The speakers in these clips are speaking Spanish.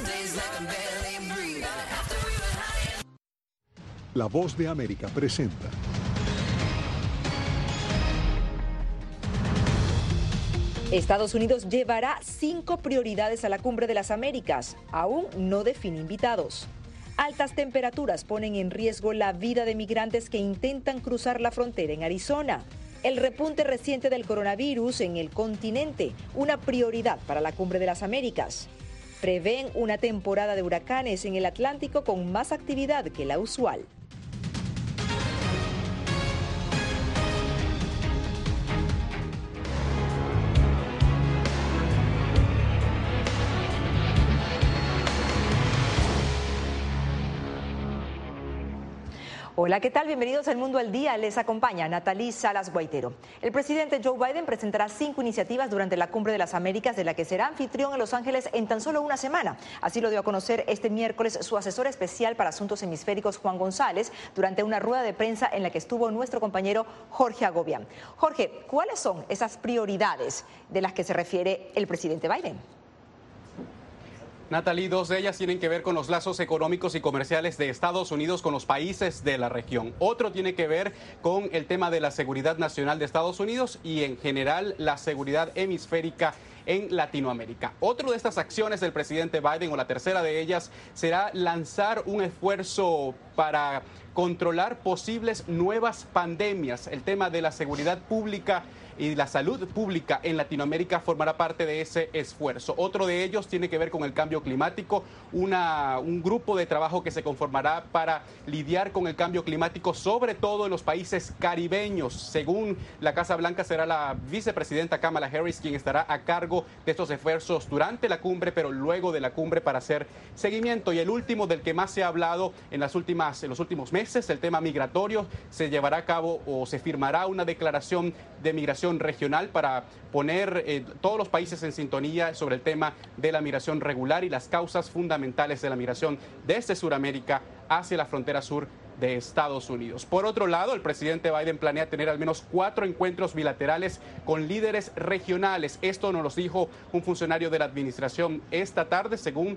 La Voz de América presenta. Estados Unidos llevará 5 prioridades a la Cumbre de las Américas. Aún no define invitados. Altas temperaturas ponen en riesgo la vida de migrantes que intentan cruzar la frontera en Arizona. El repunte reciente del coronavirus en el continente, una prioridad para la Cumbre de las Américas. Prevén una temporada de huracanes en el Atlántico con más actividad que la usual. Hola, ¿qué tal? Bienvenidos al Mundo al Día. Les acompaña Natalie Salas Guaitero. El presidente Joe Biden presentará 5 iniciativas durante la Cumbre de las Américas, de la que será anfitrión en Los Ángeles en tan solo una semana. Así lo dio a conocer este miércoles su asesor especial para asuntos hemisféricos, Juan González, durante una rueda de prensa en la que estuvo nuestro compañero Jorge Agobián. Jorge, ¿cuáles son esas prioridades de las que se refiere el presidente Biden? Natalie, 2 de ellas tienen que ver con los lazos económicos y comerciales de Estados Unidos con los países de la región. Otro tiene que ver con el tema de la seguridad nacional de Estados Unidos y en general la seguridad hemisférica en Latinoamérica. Otro de estas acciones del presidente Biden, o la tercera de ellas, será lanzar un esfuerzo para controlar posibles nuevas pandemias. El tema de la seguridad pública y la salud pública en Latinoamérica formará parte de ese esfuerzo. Otro de ellos tiene que ver con el cambio climático, un grupo de trabajo que se conformará para lidiar con el cambio climático, sobre todo en los países caribeños. Según la Casa Blanca, será la vicepresidenta Kamala Harris quien estará a cargo de estos esfuerzos durante la cumbre, pero luego de la cumbre para hacer seguimiento. Y el último, del que más se ha hablado en los últimos meses, el tema migratorio, se llevará a cabo o se firmará una declaración de migración regional para poner todos los países en sintonía sobre el tema de la migración regular y las causas fundamentales de la migración desde Sudamérica hacia la frontera sur de Estados Unidos. Por otro lado, el presidente Biden planea tener al menos 4 encuentros bilaterales con líderes regionales. Esto nos lo dijo un funcionario de la administración esta tarde, según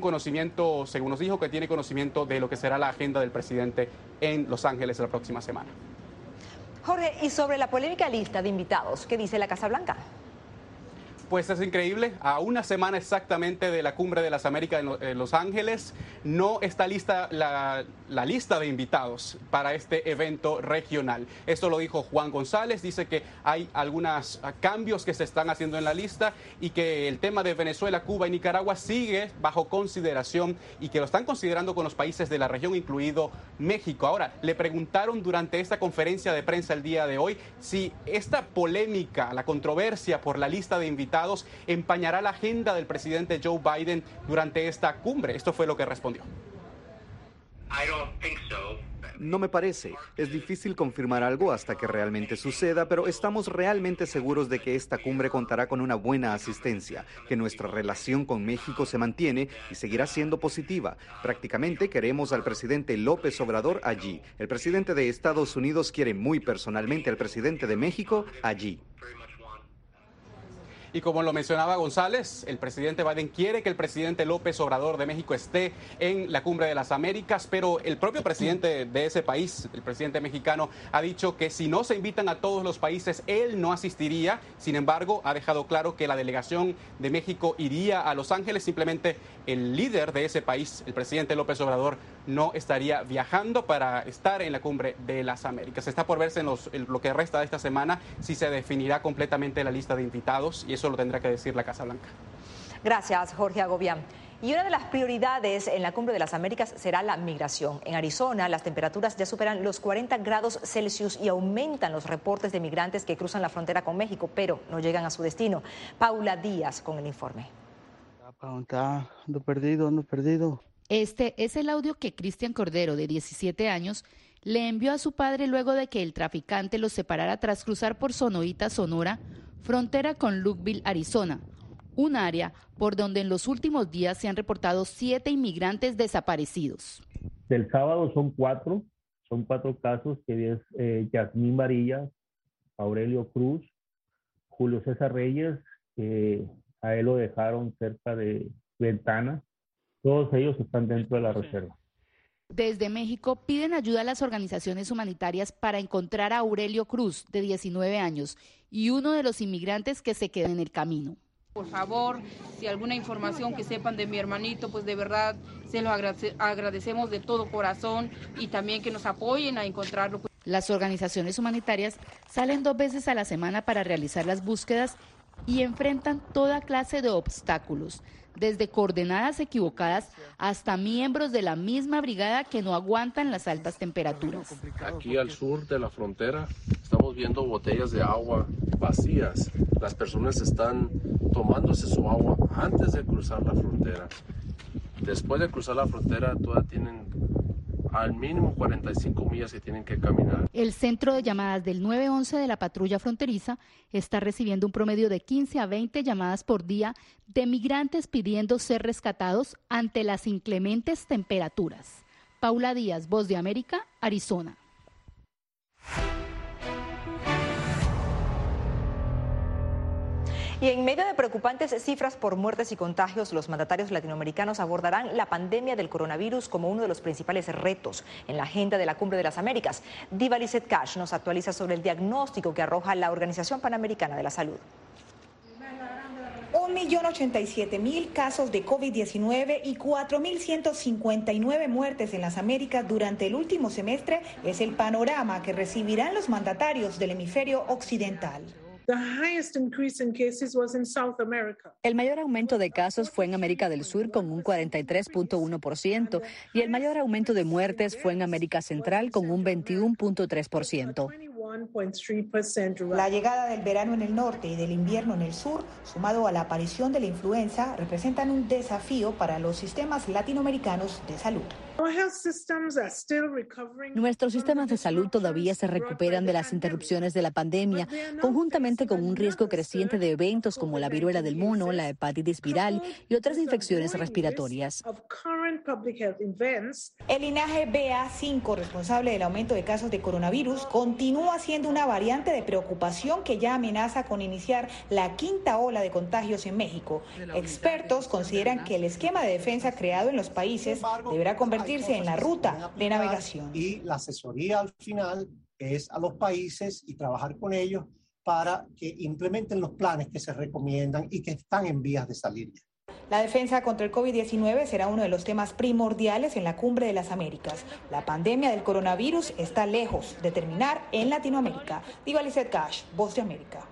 nos dijo que tiene conocimiento de lo que será la agenda del presidente en Los Ángeles la próxima semana. Jorge, y sobre la polémica lista de invitados, ¿qué dice la Casa Blanca? Pues es increíble, a una semana exactamente de la Cumbre de las Américas en Los Ángeles, no está lista la lista de invitados para este evento regional. Esto lo dijo Juan González, dice que hay algunos cambios que se están haciendo en la lista y que el tema de Venezuela, Cuba y Nicaragua sigue bajo consideración y que lo están considerando con los países de la región, incluido México. Ahora, le preguntaron durante esta conferencia de prensa el día de hoy si esta polémica, la controversia por la lista de invitados empañará la agenda del presidente Joe Biden durante esta cumbre. Esto fue lo que respondió. No me parece. Es difícil confirmar algo hasta que realmente suceda, pero estamos realmente seguros de que esta cumbre contará con una buena asistencia, que nuestra relación con México se mantiene y seguirá siendo positiva. Prácticamente queremos al presidente López Obrador allí. El presidente de Estados Unidos quiere muy personalmente al presidente de México allí. Y como lo mencionaba González, el presidente Biden quiere que el presidente López Obrador de México esté en la Cumbre de las Américas, pero el propio presidente de ese país, el presidente mexicano, ha dicho que si no se invitan a todos los países, él no asistiría. Sin embargo, ha dejado claro que la delegación de México iría a Los Ángeles. Simplemente el líder de ese país, el presidente López Obrador, no estaría viajando para estar en la Cumbre de las Américas. Está por verse en lo que resta de esta semana si se definirá completamente la lista de invitados, y eso lo tendrá que decir la Casa Blanca. Gracias, Jorge Agobián. Y una de las prioridades en la Cumbre de las Américas será la migración. En Arizona, las temperaturas ya superan los 40 grados Celsius y aumentan los reportes de migrantes que cruzan la frontera con México, pero no llegan a su destino. Paula Díaz con el informe. Ando perdido. Este es el audio que Cristian Cordero, de 17 años, le envió a su padre luego de que el traficante los separara tras cruzar por Sonoita, Sonora, frontera con Lukeville, Arizona, un área por donde en los últimos días se han reportado 7 inmigrantes desaparecidos. Del sábado son 4 casos, que es Yasmín Varillas, Aurelio Cruz, Julio César Reyes, que a él lo dejaron cerca de Ventana, Todos ellos están dentro de la reserva. Desde México piden ayuda a las organizaciones humanitarias para encontrar a Aurelio Cruz, de 19 años, y uno de los inmigrantes que se quedó en el camino. Por favor, si alguna información que sepan de mi hermanito, pues de verdad se lo agradecemos de todo corazón y también que nos apoyen a encontrarlo. Las organizaciones humanitarias salen 2 veces a la semana para realizar las búsquedas y enfrentan toda clase de obstáculos, desde coordenadas equivocadas hasta miembros de la misma brigada que no aguantan las altas temperaturas. Aquí al sur de la frontera estamos viendo botellas de agua vacías. Las personas están tomándose su agua antes de cruzar la frontera. Después de cruzar la frontera, todavía tienen al mínimo 45 millas que tienen que caminar. El centro de llamadas del 911 de la patrulla fronteriza está recibiendo un promedio de 15 a 20 llamadas por día de migrantes pidiendo ser rescatados ante las inclementes temperaturas. Paula Díaz, Voz de América, Arizona. Y en medio de preocupantes cifras por muertes y contagios, los mandatarios latinoamericanos abordarán la pandemia del coronavirus como uno de los principales retos en la agenda de la Cumbre de las Américas. Diva Lizeth Cash nos actualiza sobre el diagnóstico que arroja la Organización Panamericana de la Salud. 1.087.000 casos de COVID-19 y 4.159 muertes en las Américas durante el último semestre es el panorama que recibirán los mandatarios del hemisferio occidental. El mayor aumento de casos fue en América del Sur con un 43.1% y el mayor aumento de muertes fue en América Central con un 21.3%. La llegada del verano en el norte y del invierno en el sur, sumado a la aparición de la influenza, representan un desafío para los sistemas latinoamericanos de salud. Nuestros sistemas de salud todavía se recuperan de las interrupciones de la pandemia, conjuntamente con un riesgo creciente de eventos como la viruela del mono, la hepatitis viral y otras infecciones respiratorias. El linaje BA5, responsable del aumento de casos de coronavirus, continúa siendo una variante de preocupación que ya amenaza con iniciar la quinta ola de contagios en México. Expertos consideran que el esquema de defensa creado en los países deberá convertirse en la ruta de navegación. Y la asesoría al final es a los países y trabajar con ellos para que implementen los planes que se recomiendan y que están en vías de salir. La defensa contra el COVID-19 será uno de los temas primordiales en la Cumbre de las Américas. La pandemia del coronavirus está lejos de terminar en Latinoamérica. Diva Lizeth Cash, Voz de América.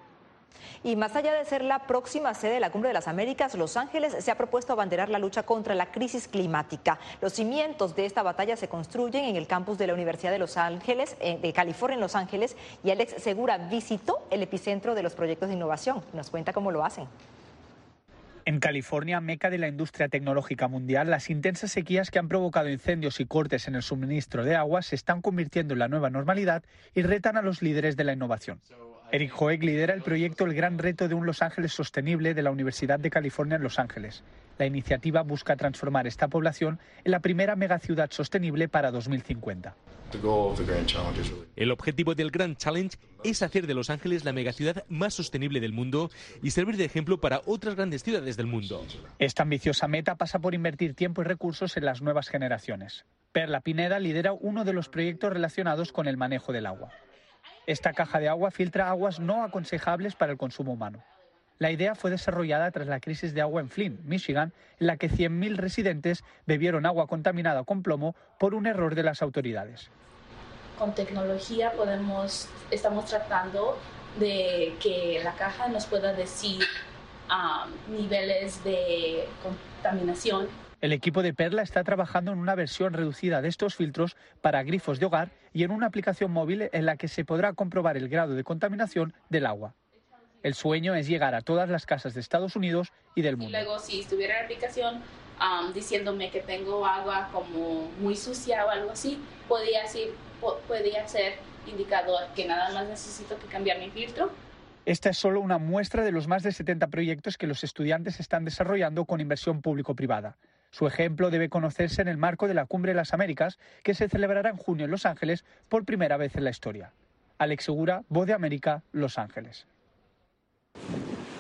Y más allá de ser la próxima sede de la Cumbre de las Américas, Los Ángeles se ha propuesto abanderar la lucha contra la crisis climática. Los cimientos de esta batalla se construyen en el campus de la Universidad de Los Ángeles, de California en Los Ángeles, y Alex Segura visitó el epicentro de los proyectos de innovación. Nos cuenta cómo lo hacen. En California, meca de la industria tecnológica mundial, las intensas sequías que han provocado incendios y cortes en el suministro de agua se están convirtiendo en la nueva normalidad y retan a los líderes de la innovación. Eric Hoek lidera el proyecto El Gran Reto de un Los Ángeles Sostenible de la Universidad de California en Los Ángeles. La iniciativa busca transformar esta población en la primera megaciudad sostenible para 2050. El objetivo del Grand Challenge es hacer de Los Ángeles la megaciudad más sostenible del mundo y servir de ejemplo para otras grandes ciudades del mundo. Esta ambiciosa meta pasa por invertir tiempo y recursos en las nuevas generaciones. Perla Pineda lidera uno de los proyectos relacionados con el manejo del agua. Esta caja de agua filtra aguas no aconsejables para el consumo humano. La idea fue desarrollada tras la crisis de agua en Flint, Michigan, en la que 100.000 residentes bebieron agua contaminada con plomo por un error de las autoridades. Con tecnología estamos tratando de que la caja nos pueda decir niveles de contaminación. El equipo de Perla está trabajando en una versión reducida de estos filtros para grifos de hogar y en una aplicación móvil en la que se podrá comprobar el grado de contaminación del agua. El sueño es llegar a todas las casas de Estados Unidos y del mundo. Y luego, si estuviera la aplicación diciéndome que tengo agua como muy sucia o algo así, podría ser indicador que nada más necesito que cambiar mi filtro. Esta es solo una muestra de los más de 70 proyectos que los estudiantes están desarrollando con inversión público-privada. Su ejemplo debe conocerse en el marco de la Cumbre de las Américas, que se celebrará en junio en Los Ángeles por primera vez en la historia. Alex Segura, Voz de América, Los Ángeles.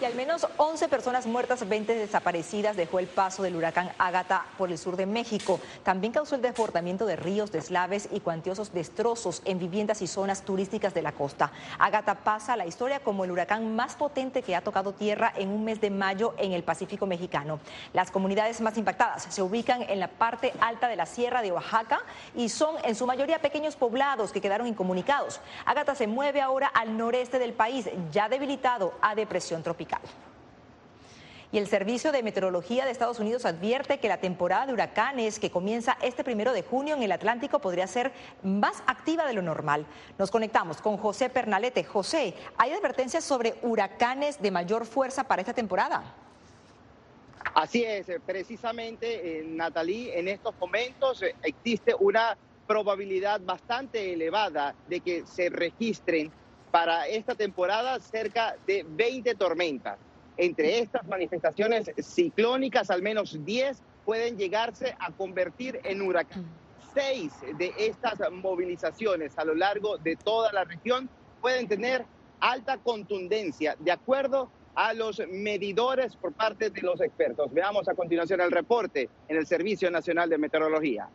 Y al menos 11 personas muertas, 20 desaparecidas dejó el paso del huracán Ágata por el sur de México. También causó el desbordamiento de ríos, deslaves y cuantiosos destrozos en viviendas y zonas turísticas de la costa. Ágata pasa a la historia como el huracán más potente que ha tocado tierra en un mes de mayo en el Pacífico mexicano. Las comunidades más impactadas se ubican en la parte alta de la Sierra de Oaxaca y son en su mayoría pequeños poblados que quedaron incomunicados. Ágata se mueve ahora al noreste del país, ya debilitado a depresión tropical. Y el Servicio de Meteorología de Estados Unidos advierte que la temporada de huracanes que comienza este 1 de junio en el Atlántico podría ser más activa de lo normal. Nos conectamos con José Pernalete. José, ¿hay advertencias sobre huracanes de mayor fuerza para esta temporada? Así es, precisamente, Natalie, en estos momentos existe una probabilidad bastante elevada de que se registren para esta temporada cerca de 20 tormentas. Entre estas manifestaciones ciclónicas, al menos 10 pueden llegarse a convertir en huracanes. 6 de estas movilizaciones a lo largo de toda la región pueden tener alta contundencia, de acuerdo a los medidores por parte de los expertos. Veamos a continuación el reporte en el Servicio Nacional de Meteorología.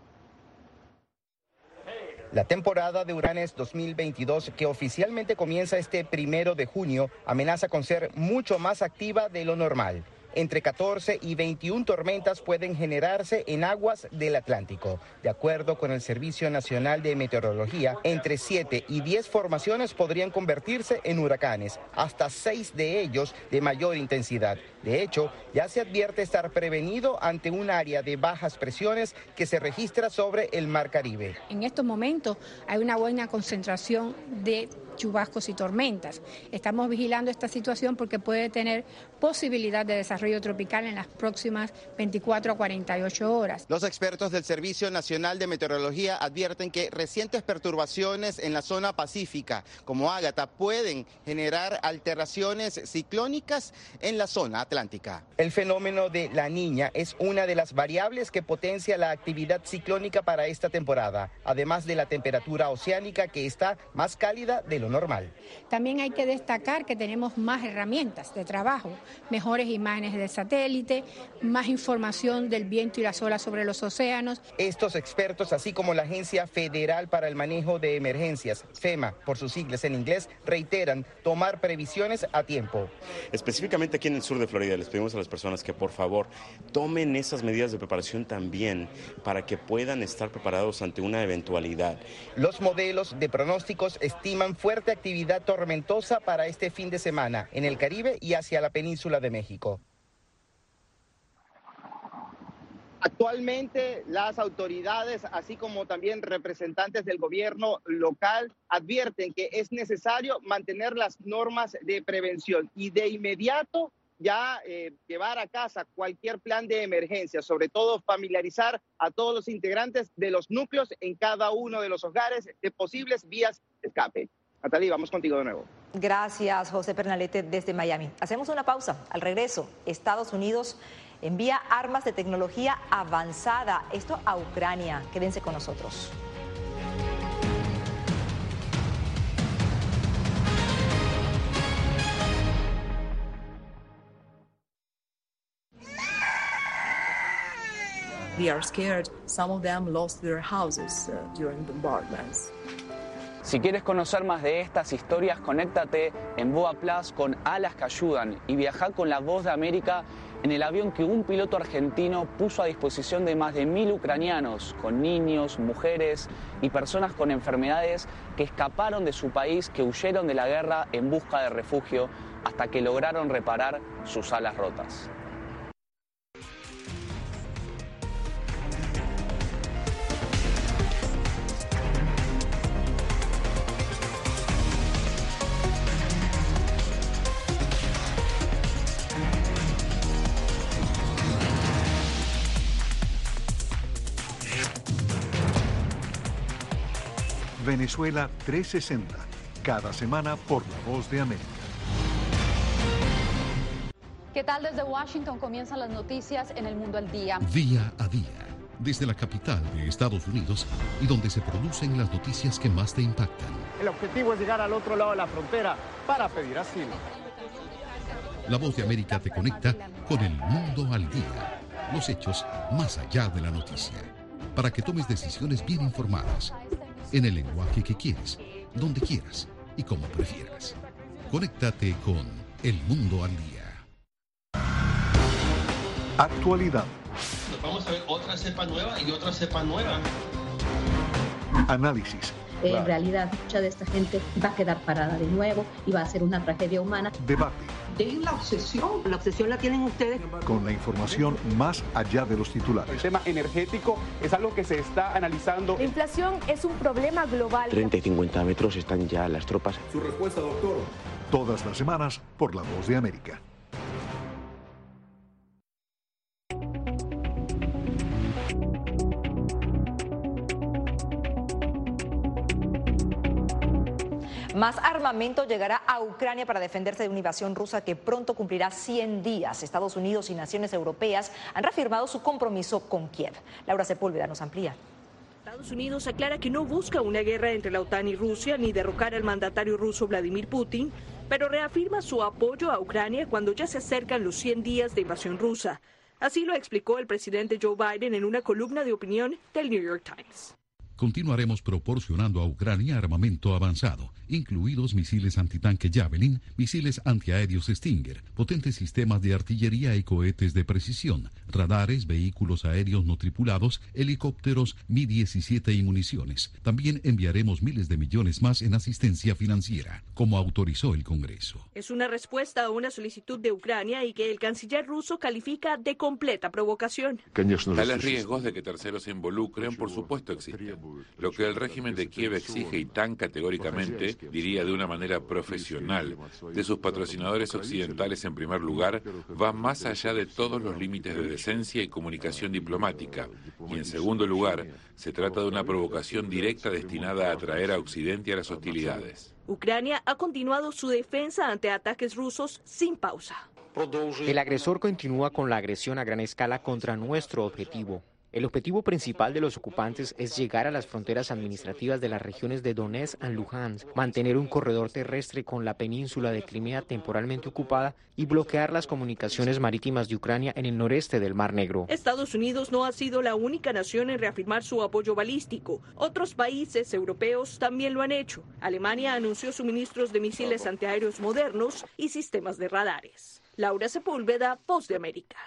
La temporada de huracanes 2022, que oficialmente comienza este 1 de junio, amenaza con ser mucho más activa de lo normal. Entre 14 y 21 tormentas pueden generarse en aguas del Atlántico. De acuerdo con el Servicio Nacional de Meteorología, entre 7 y 10 formaciones podrían convertirse en huracanes, hasta 6 de ellos de mayor intensidad. De hecho, ya se advierte estar prevenido ante un área de bajas presiones que se registra sobre el Mar Caribe. En estos momentos hay una buena concentración de chubascos y tormentas. Estamos vigilando esta situación porque puede tener posibilidad de desarrollo tropical en las próximas 24 a 48 horas. Los expertos del Servicio Nacional de Meteorología advierten que recientes perturbaciones en la zona pacífica, como Ágata, pueden generar alteraciones ciclónicas en la zona atlántica. El fenómeno de La Niña es una de las variables que potencia la actividad ciclónica para esta temporada, además de la temperatura oceánica que está más cálida de lo normal. También hay que destacar que tenemos más herramientas de trabajo, mejores imágenes de satélite, más información del viento y las olas sobre los océanos. Estos expertos, así como la Agencia Federal para el Manejo de Emergencias, FEMA, por sus siglas en inglés, reiteran tomar previsiones a tiempo. Específicamente aquí en el sur de Florida, les pedimos a las personas que por favor tomen esas medidas de preparación también para que puedan estar preparados ante una eventualidad. Los modelos de pronósticos estiman fuerte actividad tormentosa para este fin de semana en el Caribe y hacia la península de México. Actualmente las autoridades, así como también representantes del gobierno local, advierten que es necesario mantener las normas de prevención y de inmediato ya llevar a casa cualquier plan de emergencia, sobre todo familiarizar a todos los integrantes de los núcleos en cada uno de los hogares de posibles vías de escape. Natalie, vamos contigo de nuevo. Gracias, José Pernalete, desde Miami. Hacemos una pausa. Al regreso, Estados Unidos envía armas de tecnología avanzada, esto a Ucrania. Quédense con nosotros. They are scared. Some of them lost their houses during bombardments. Si quieres conocer más de estas historias, conéctate en Boa Plus con Alas que Ayudan y viaja con La Voz de América en el avión que un piloto argentino puso a disposición de más de 1000 ucranianos, con niños, mujeres y personas con enfermedades que escaparon de su país, que huyeron de la guerra en busca de refugio hasta que lograron reparar sus alas rotas. Venezuela 360, cada semana por La Voz de América. ¿Qué tal? Desde Washington comienzan las noticias en El Mundo al Día. Día a día, desde la capital de Estados Unidos y donde se producen las noticias que más te impactan. El objetivo es llegar al otro lado de la frontera para pedir asilo. La Voz de América te conecta con el mundo al día. Los hechos más allá de la noticia. Para que tomes decisiones bien informadas. En el lenguaje que quieres, donde quieras y como prefieras. Conéctate con El Mundo al Día. Actualidad. Vamos a ver otra cepa nueva y otra cepa nueva. Análisis. En realidad, mucha de esta gente va a quedar parada de nuevo y va a ser una tragedia humana. Debate. Dejen la obsesión la tienen ustedes. Con la información más allá de los titulares. El tema energético es algo que se está analizando. La inflación es un problema global. 30 y 50 metros están ya las tropas. Su respuesta, doctor. Todas las semanas por La Voz de América. Más armamento llegará a Ucrania para defenderse de una invasión rusa que pronto cumplirá 100 días. Estados Unidos y naciones europeas han reafirmado su compromiso con Kiev. Laura Sepúlveda nos amplía. Estados Unidos aclara que no busca una guerra entre la OTAN y Rusia ni derrocar al mandatario ruso Vladimir Putin, pero reafirma su apoyo a Ucrania cuando ya se acercan los 100 días de invasión rusa. Así lo explicó el presidente Joe Biden en una columna de opinión del New York Times. Continuaremos proporcionando a Ucrania armamento avanzado, incluidos misiles antitanque Javelin, misiles antiaéreos Stinger, potentes sistemas de artillería y cohetes de precisión, radares, vehículos aéreos no tripulados, helicópteros Mi-17 y municiones. También enviaremos miles de millones más en asistencia financiera, como autorizó el Congreso. Es una respuesta a una solicitud de Ucrania y que el canciller ruso califica de completa provocación. Tales riesgos de que terceros se involucren, por supuesto, existen. Lo que el régimen de Kiev exige y tan categóricamente, diría de una manera profesional, de sus patrocinadores occidentales en primer lugar, va más allá de todos los límites de decencia y comunicación diplomática. Y en segundo lugar, se trata de una provocación directa destinada a atraer a Occidente a las hostilidades. Ucrania ha continuado su defensa ante ataques rusos sin pausa. El agresor continúa con la agresión a gran escala contra nuestro objetivo. El objetivo principal de los ocupantes es llegar a las fronteras administrativas de las regiones de Donetsk y Luhansk, mantener un corredor terrestre con la península de Crimea temporalmente ocupada y bloquear las comunicaciones marítimas de Ucrania en el noreste del Mar Negro. Estados Unidos no ha sido la única nación en reafirmar su apoyo balístico. Otros países europeos también lo han hecho. Alemania anunció suministros de misiles antiaéreos modernos y sistemas de radares. Laura Sepúlveda, Voz de América.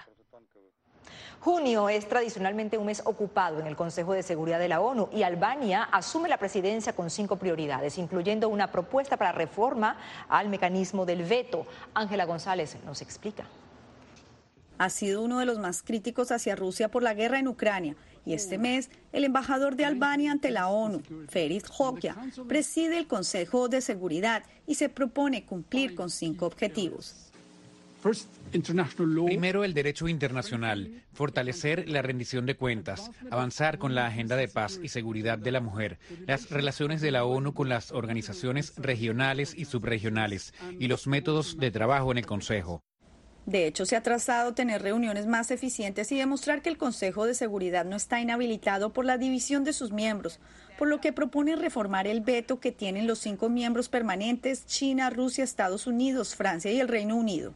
Junio es tradicionalmente un mes ocupado en el Consejo de Seguridad de la ONU y Albania asume la presidencia con 5 prioridades, incluyendo una propuesta para reforma al mecanismo del veto. Ángela González nos explica. Ha sido uno de los más críticos hacia Rusia por la guerra en Ucrania y este mes el embajador de Albania ante la ONU, Ferit Hoxha, preside el Consejo de Seguridad y se propone cumplir con 5 objetivos. Primero, el derecho internacional, fortalecer la rendición de cuentas, avanzar con la agenda de paz y seguridad de la mujer, las relaciones de la ONU con las organizaciones regionales y subregionales y los métodos de trabajo en el Consejo. De hecho, se ha trazado tener reuniones más eficientes y demostrar que el Consejo de Seguridad no está inhabilitado por la división de sus miembros, por lo que propone reformar el veto que tienen los 5 miembros permanentes: China, Rusia, Estados Unidos, Francia y el Reino Unido.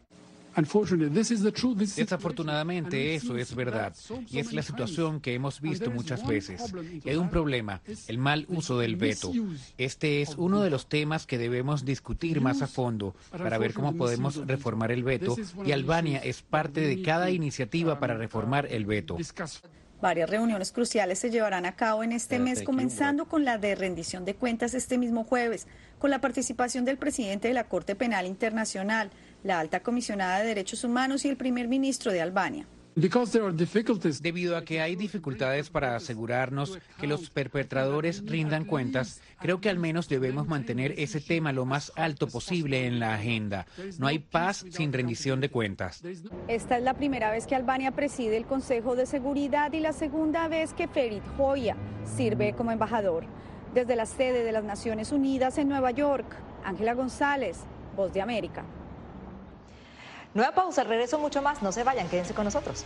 Desafortunadamente eso es verdad y es la situación que hemos visto muchas veces. Y hay un problema, el mal uso del veto. Este es uno de los temas que debemos discutir más a fondo para ver cómo podemos reformar el veto, y Albania es parte de cada iniciativa para reformar el veto. Varias reuniones cruciales se llevarán a cabo en este mes, comenzando con la de rendición de cuentas este mismo jueves, con la participación del presidente de la Corte Penal Internacional, la alta comisionada de Derechos Humanos y el primer ministro de Albania. Debido a que hay dificultades para asegurarnos que los perpetradores rindan cuentas, creo que al menos debemos mantener ese tema lo más alto posible en la agenda. No hay paz sin rendición de cuentas. Esta es la primera vez que Albania preside el Consejo de Seguridad y la segunda vez que Ferit Hoxha sirve como embajador. Desde la sede de las Naciones Unidas en Nueva York, Ángela González, Voz de América. Nueva pausa, regreso mucho más, no se vayan, quédense con nosotros.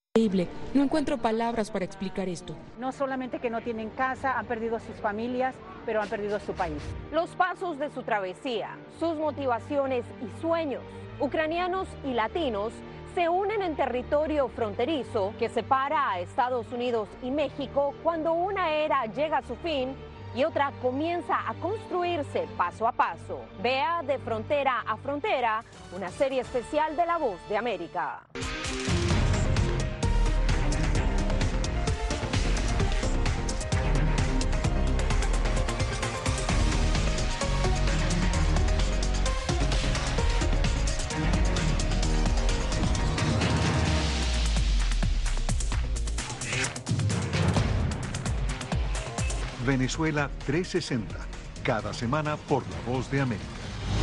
Increíble. No encuentro palabras para explicar esto. No solamente que no tienen casa, han perdido a sus familias, pero han perdido su país. Los pasos de su travesía, sus motivaciones y sueños, ucranianos y latinos, se unen en territorio fronterizo que separa a Estados Unidos y México cuando una era llega a su fin y otra comienza a construirse paso a paso. Vea De Frontera a Frontera, una serie especial de La Voz de América. Venezuela 360, cada semana por La Voz de América.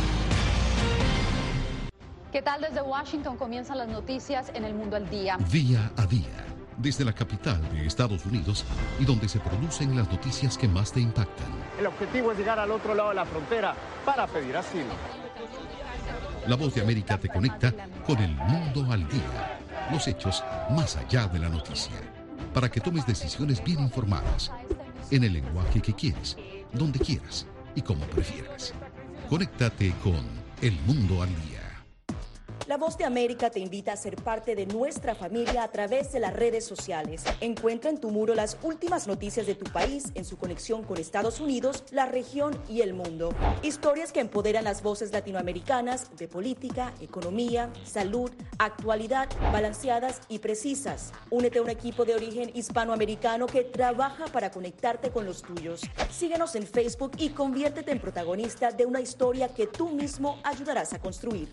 ¿Qué tal? Desde Washington comienzan las noticias en El Mundo al Día. Día a día, desde la capital de Estados Unidos y donde se producen las noticias que más te impactan. El objetivo es llegar al otro lado de la frontera para pedir asilo. La Voz de América te conecta con El Mundo al Día, los hechos más allá de la noticia, para que tomes decisiones bien informadas, en el lenguaje que quieres, donde quieras y como prefieras. Conéctate con El Mundo al Día. La Voz de América te invita a ser parte de nuestra familia a través de las redes sociales. Encuentra en tu muro las últimas noticias de tu país en su conexión con Estados Unidos, la región y el mundo. Historias que empoderan las voces latinoamericanas de política, economía, salud, actualidad, balanceadas y precisas. Únete a un equipo de origen hispanoamericano que trabaja para conectarte con los tuyos. Síguenos en Facebook y conviértete en protagonista de una historia que tú mismo ayudarás a construir.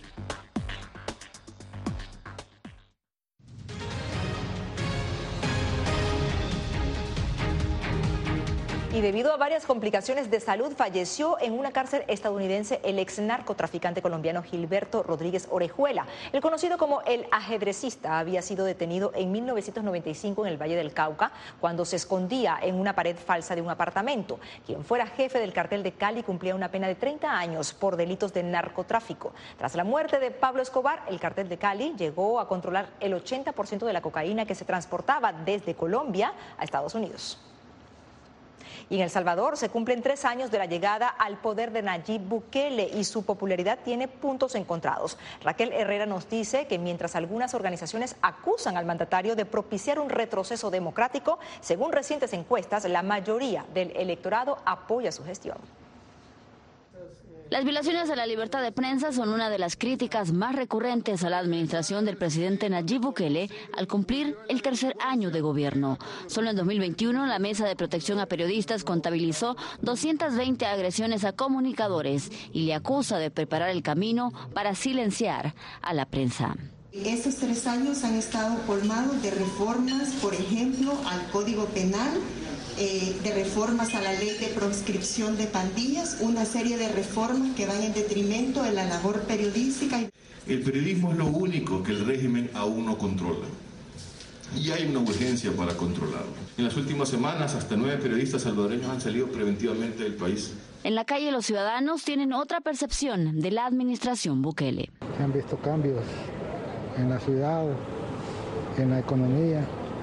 Y debido a varias complicaciones de salud, falleció en una cárcel estadounidense el ex narcotraficante colombiano Gilberto Rodríguez Orejuela. El conocido como el ajedrecista había sido detenido en 1995 en el Valle del Cauca cuando se escondía en una pared falsa de un apartamento. Quien fuera jefe del cartel de Cali cumplía una pena de 30 años por delitos de narcotráfico. Tras la muerte de Pablo Escobar, el cartel de Cali llegó a controlar el 80% de la cocaína que se transportaba desde Colombia a Estados Unidos. Y en El Salvador se cumplen 3 años de la llegada al poder de Nayib Bukele y su popularidad tiene puntos encontrados. Raquel Herrera nos dice que mientras algunas organizaciones acusan al mandatario de propiciar un retroceso democrático, según recientes encuestas, la mayoría del electorado apoya su gestión. Las violaciones a la libertad de prensa son una de las críticas más recurrentes a la administración del presidente Nayib Bukele al cumplir el 3er año de gobierno. Solo en 2021, la Mesa de Protección a Periodistas contabilizó 220 agresiones a comunicadores y le acusa de preparar el camino para silenciar a la prensa. Estos 3 años han estado colmados de reformas, por ejemplo, al Código Penal, de reformas a la ley de proscripción de pandillas, una serie de reformas que van en detrimento de la labor periodística. El periodismo es lo único que el régimen aún no controla. Y hay una urgencia para controlarlo. En las últimas semanas, hasta 9 periodistas salvadoreños han salido preventivamente del país. En la calle, los ciudadanos tienen otra percepción de la administración Bukele. Se han visto cambios en la ciudad, en la economía.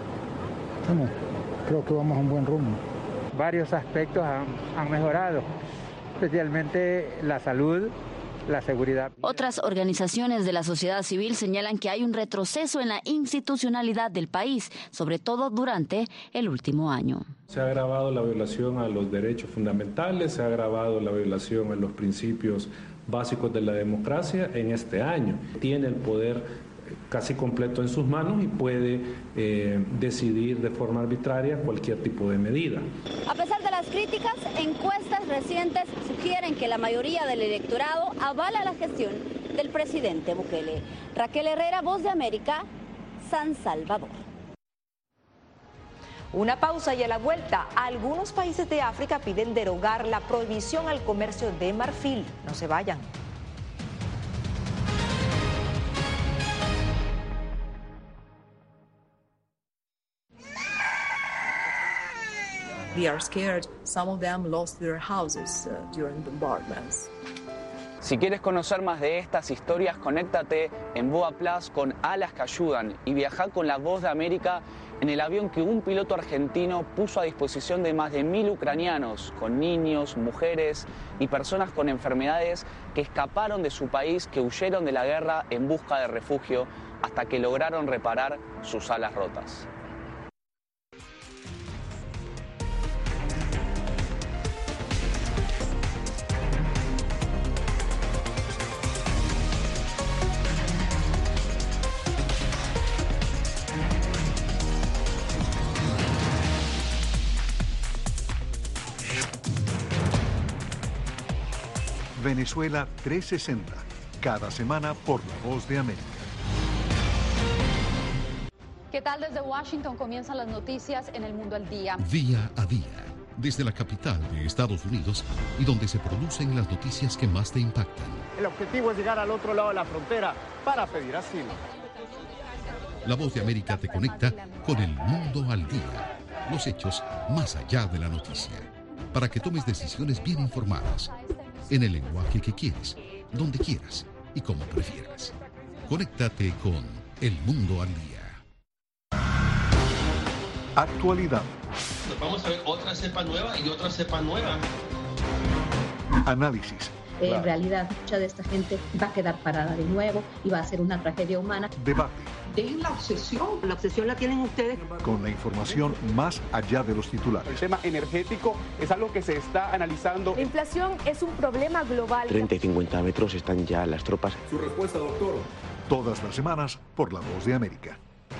Creo que vamos a un buen rumbo. Varios aspectos han mejorado, especialmente la salud, la seguridad. Otras organizaciones de la sociedad civil señalan que hay un retroceso en la institucionalidad del país, sobre todo durante el último año. Se ha agravado la violación a los derechos fundamentales, se ha agravado la violación a los principios básicos de la democracia en este año. Tiene el poder casi completo en sus manos y puede decidir de forma arbitraria cualquier tipo de medida. A pesar de las críticas, encuestas recientes sugieren que la mayoría del electorado avala la gestión del presidente Bukele. Raquel Herrera, Voz de América, San Salvador. Una pausa y a la vuelta, algunos países de África piden derogar la prohibición al comercio de marfil. No se vayan. They are scared. Some of them lost their houses during bombardments. Si quieres conocer más de estas historias, conéctate en Boa Plus con Alas que Ayudan y viaja con La Voz de América en el avión que un piloto argentino puso a disposición de más de 1000 ucranianos, con niños, mujeres y personas con enfermedades que escaparon de su país, que huyeron de la guerra en busca de refugio hasta que lograron reparar sus alas rotas. Venezuela 360, cada semana por La Voz de América. ¿Qué tal? Desde Washington comienzan las noticias en El Mundo al Día. Día a día, desde la capital de Estados Unidos y donde se producen las noticias que más te impactan. El objetivo es llegar al otro lado de la frontera para pedir asilo. La Voz de América te conecta con El Mundo al Día. Los hechos más allá de la noticia. Para que tomes decisiones bien informadas. En el lenguaje que quieres, donde quieras y como prefieras. Conéctate con El Mundo al Día. Actualidad. Pues vamos a ver otra cepa nueva y otra cepa nueva. Análisis. En realidad, mucha de esta gente va a quedar parada de nuevo y va a ser una tragedia humana. Debate. Dejen la obsesión la tienen ustedes. Con la información más allá de los titulares. El tema energético es algo que se está analizando. La inflación es un problema global. 30 y 50 metros están ya las tropas. Su respuesta, doctor. Todas las semanas por La Voz de América.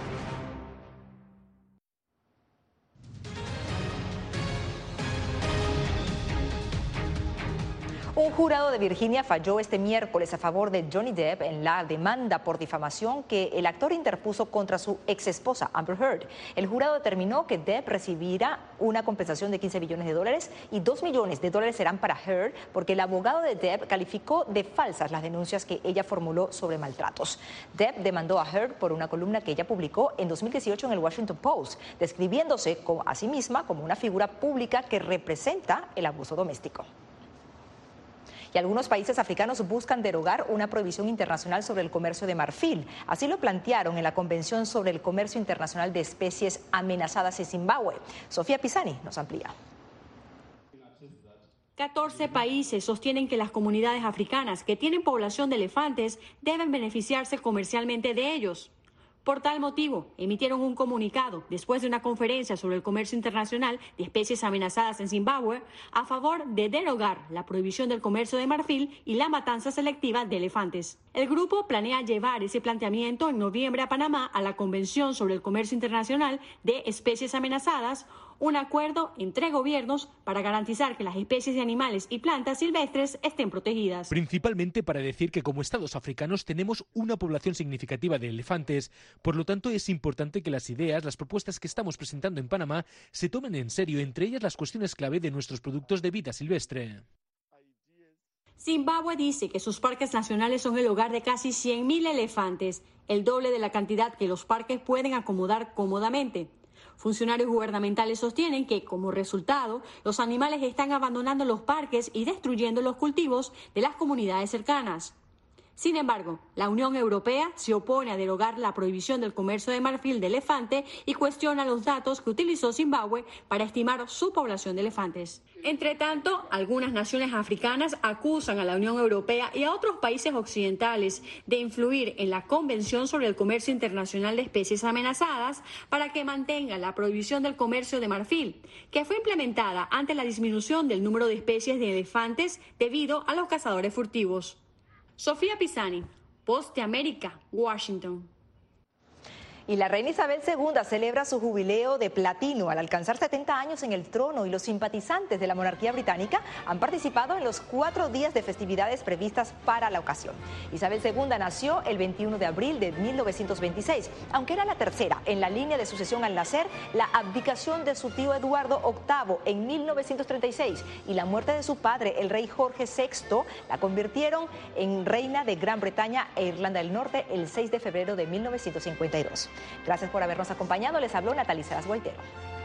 Un jurado de Virginia falló este miércoles a favor de Johnny Depp en la demanda por difamación que el actor interpuso contra su exesposa Amber Heard. El jurado determinó que Depp recibirá una compensación de $15 billones y $2 millones serán para Heard porque el abogado de Depp calificó de falsas las denuncias que ella formuló sobre maltratos. Depp demandó a Heard por una columna que ella publicó en 2018 en el Washington Post, describiéndose a sí misma como una figura pública que representa el abuso doméstico. Y algunos países africanos buscan derogar una prohibición internacional sobre el comercio de marfil. Así lo plantearon en la Convención sobre el Comercio Internacional de Especies Amenazadas en Zimbabue. Sofía Pisani nos amplía. 14 países sostienen que las comunidades africanas que tienen población de elefantes deben beneficiarse comercialmente de ellos. Por tal motivo, emitieron un comunicado después de una conferencia sobre el comercio internacional de especies amenazadas en Zimbabue a favor de derogar la prohibición del comercio de marfil y la matanza selectiva de elefantes. El grupo planea llevar ese planteamiento en noviembre a Panamá a la Convención sobre el Comercio Internacional de Especies Amenazadas, un acuerdo entre gobiernos para garantizar que las especies de animales y plantas silvestres estén protegidas. Principalmente para decir que como estados africanos tenemos una población significativa de elefantes, por lo tanto es importante que las ideas, las propuestas que estamos presentando en Panamá se tomen en serio, entre ellas las cuestiones clave de nuestros productos de vida silvestre. Zimbabue dice que sus parques nacionales son el hogar de casi 100.000 elefantes, el doble de la cantidad que los parques pueden acomodar cómodamente. Funcionarios gubernamentales sostienen que, como resultado, los animales están abandonando los parques y destruyendo los cultivos de las comunidades cercanas. Sin embargo, la Unión Europea se opone a derogar la prohibición del comercio de marfil de elefante y cuestiona los datos que utilizó Zimbabue para estimar su población de elefantes. Entre tanto, algunas naciones africanas acusan a la Unión Europea y a otros países occidentales de influir en la Convención sobre el Comercio Internacional de Especies Amenazadas para que mantenga la prohibición del comercio de marfil, que fue implementada ante la disminución del número de especies de elefantes debido a los cazadores furtivos. Sofía Pisani, Voz de América, Washington. Y la reina Isabel II celebra su jubileo de platino al alcanzar 70 años en el trono y los simpatizantes de la monarquía británica han participado en los 4 días de festividades previstas para la ocasión. Isabel II nació el 21 de abril de 1926, aunque era la tercera en la línea de sucesión al nacer la abdicación de su tío Eduardo VIII en 1936 y la muerte de su padre, el rey Jorge VI, la convirtieron en reina de Gran Bretaña e Irlanda del Norte el 6 de febrero de 1952. Gracias por habernos acompañado. Les habló Natalia Salas Guaitero.